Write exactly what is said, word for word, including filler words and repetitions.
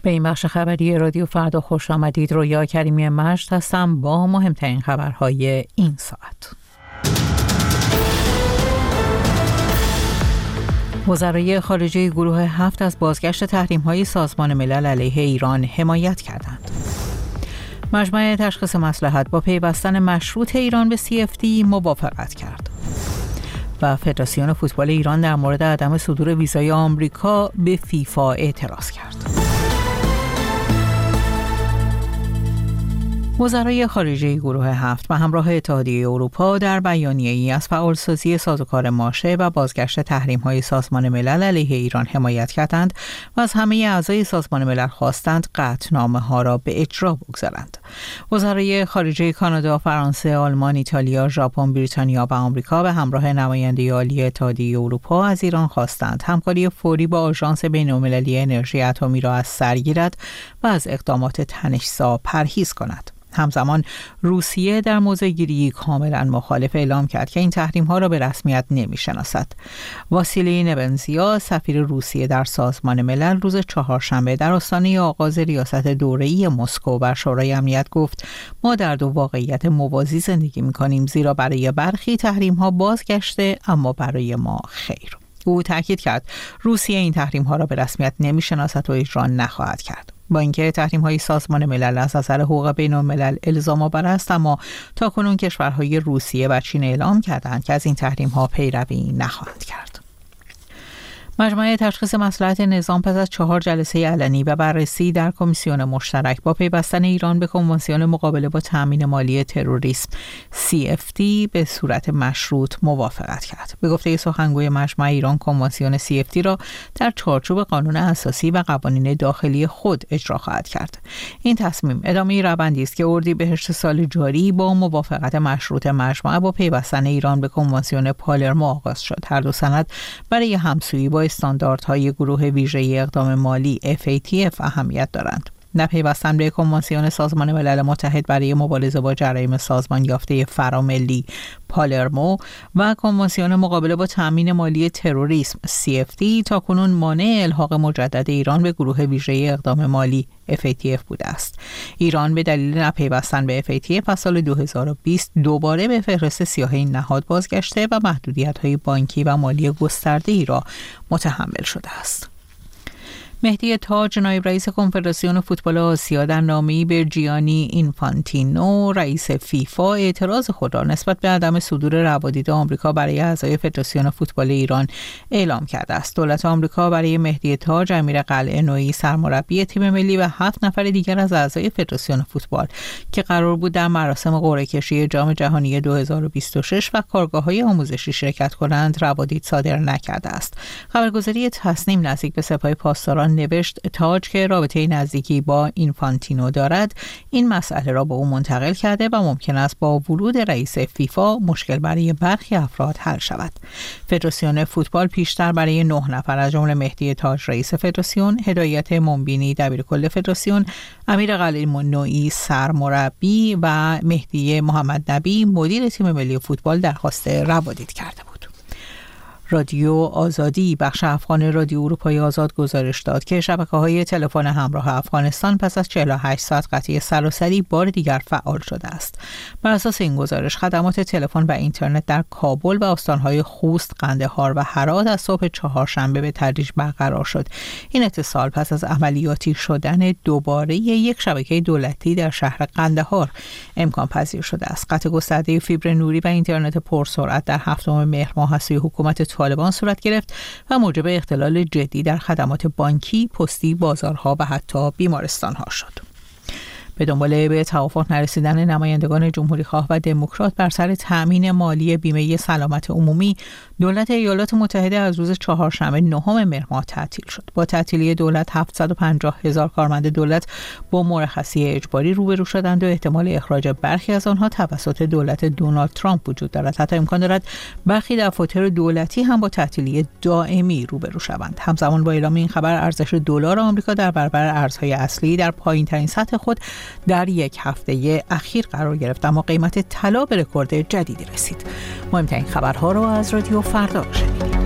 به این بخش خبری رادیو فردا خوش آمدید. رویا کریمی مجد هستم با مهمترین خبرهای این ساعت. وزرای خارجه گروه هفت از بازگشت تحریم‌های سازمان ملل علیه ایران حمایت کردند. مجمع تشخیص مصلحت با پیوستن مشروط ایران به سی اف دی موافقت کرد. و فدراسیون فوتبال ایران در مورد عدم صدور ویزای آمریکا به فیفا اعتراض کرد. وزرای خارجه گروه هفت به همراه اتحادیه اروپا در بیانیه‌ای از فعالسازی سازوکار ماشه و بازگشت تحریم‌های سازمان ملل علیه ایران حمایت کردند و از همه اعضای سازمان ملل خواستند قطعنامه‌ها را به اجرا بگذارند. وزرای خارجه کانادا، فرانسه، آلمان، ایتالیا، ژاپن، بریتانیا و آمریکا به همراه نماینده عالی اتحادیه اروپا از ایران خواستند همکاری فوری با آژانس بین‌المللی انرژی اتمی را از سر گیرد و از اقدامات تنش‌زا پرهیز کند. همزمان روسیه در موضع گیری کاملا مخالف اعلام کرد که این تحریم ها را به رسمیت نمی شناسد. واسیلی نبنزیا، سفیر روسیه در سازمان ملل، روز چهارشنبه در آستانه آغاز ریاست دوره‌ای مسکو بر شورای امنیت گفت: ما در دو واقعیت موازی زندگی می کنیم، زیرا برای برخی تحریم ها بازگشته، اما برای ما خیر. او تاکید کرد روسیه این تحریم ها را به رسمیت نمی شناسد و اجرا نخواهد کرد. با اینکه تحریم‌های سازمان ملل از نظر حقوق بین‌الملل الزام آور است، اما تاکنون کشورهای روسیه و چین اعلام کردند که از این تحریم‌ها پیروی نخواهند کرد. مجمع تشخیص مصلحت نظام پس از چهار جلسه علنی و بررسی در کمیسیون مشترک با پیوستن ایران به کنوانسیون مقابله با تامین مالی تروریسم سی اف دی به صورت مشروط موافقت کرد. به گفته سخنگوی مجمع، ایران کنوانسیون سی اف دی را در چارچوب قانون اساسی و قوانین داخلی خود اجرا خواهد کرد. این تصمیم ادامه روندی است که اردیبهشت سال جاری با موافقت مشروط مجمع با پیوستن ایران به کنوانسیون پالرمو آغاز شد. هر دو سند برای همسویی با استانداردهای گروه ویژه اقدام مالی اف ای تی اف اهمیت دارند. پیوستن به کنوانسیون سازمان ملل متحد برای مبارزه با جرایم سازمان یافته فراملی پالرمو و کنوانسیون مقابله با تامین مالی تروریسم سی اف دی تاکنون مانع الحاق مجدد ایران به گروه ویژه اقدام مالی اف ای تی اف بوده است. ایران به دلیل نپیوستن به اف ای تی اف از سال دو هزار و بیست دوباره به فهرست سیاه این نهاد بازگشته و محدودیت‌های بانکی و مالی گسترده‌ای را متحمل شده است. مهدی تاج، نایب رئیس کنفدراسیون فوتبال آسیا، در نامه‌ای به جیانی اینفانتینو، رئیس فیفا، اعتراض خود را نسبت به عدم صدور روادید آمریکا برای اعضای فدراسیون فوتبال ایران اعلام کرده است. دولت آمریکا برای مهدی تاج، امیر قلعه نویی، سرمربی تیم ملی و هفت نفر دیگر از اعضای فدراسیون فوتبال که قرار بود در مراسم قرعه کشی جام جهانی دو هزار و بیست و شش و کارگاه‌های آموزشی شرکت کنند روادید صادر نکرده است. خبرگزاری تصنیم نزدیک به سپاه پاسداران نوشت تاج که رابطه نزدیکی با اینفانتینو دارد، این مسئله را به او منتقل کرده و ممکن است با ورود رئیس فیفا مشکل برای برخی افراد حل شود. فدراسیون فوتبال پیشتر برای نه نفر از جمله مهدی تاج رئیس فدراسیون، هدایت منبینی دبیرکل فدراسیون، امیر قلعه نویی سرمربی و مهدی محمد نبی مدیر تیم ملی فوتبال درخواست روادید کرده بود. رادیو آزادی، بخش افغان رادیو اروپای آزاد، گزارش داد که شبکه‌های تلفن همراه افغانستان پس از چهل و هشت ساعت قطعی سراسری بار دیگر فعال شده است. بر اساس این گزارش، خدمات تلفن و اینترنت در کابل و استان‌های خوست، قندهار و هرات از صبح چهارشنبه به تدریج برقرار شد. این اتصال پس از عملیاتی شدن دوباره یک شبکه دولتی در شهر قندهار امکان پذیر شده است. قطع گسترده فیبر نوری و اینترنت پرسرعت در هفتم مهر ماه از سوی حکومت طالبان صورت گرفت و موجب اختلال جدی در خدمات بانکی، پستی، بازارها و حتی بیمارستانها شد. به دنبال به توافق نرسیدن نمایندگان جمهوری‌خواه و دموکرات بر سر تأمین مالی بیمه سلامت عمومی، دولت ایالات متحده از روز چهارشنبه نهم مهر ماه تعطیل شد. با تعطیلی دولت هفتصد و پنجاه هزار کارمند دولت با مرخصی اجباری روبرو شدند و احتمال اخراج برخی از آنها توسط دولت دونالد ترامپ وجود دارد. حتی امکان دارد برخی دفاتر دولتی هم با تعطیلی دائمی روبرو شوند. همزمان با اعلام این خبر، ارزش دلار آمریکا در برابر ارزهای اصلی در پایین‌ترین سطح خود در یک هفته اخیر قرار گرفت، اما قیمت طلا به رکورد جدیدی رسید. مهمترین خبرها را از رادیو فردا شنیدید.